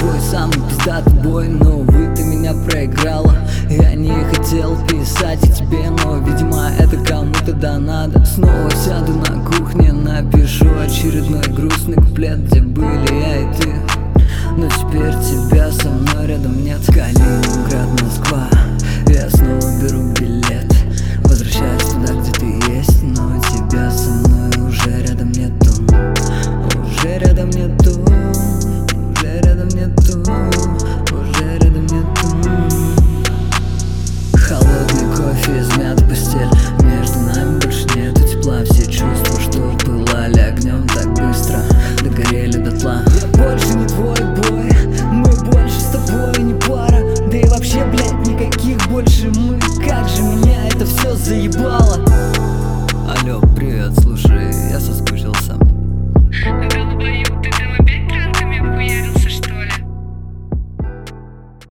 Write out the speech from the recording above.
Твой самый пиздатый бой, но увы, ты меня проиграла. Я не хотел писать о тебе, но, видимо, это кому-то да надо. Снова сяду на кухне, напишу очередной грустный куплет, где были я и ты. Но теперь тебя со мной рядом нет. Калининград, Москва, я снова беру билет. Возвращаюсь туда, где ты есть, но тебя со мной уже рядом нету. Уже рядом нету.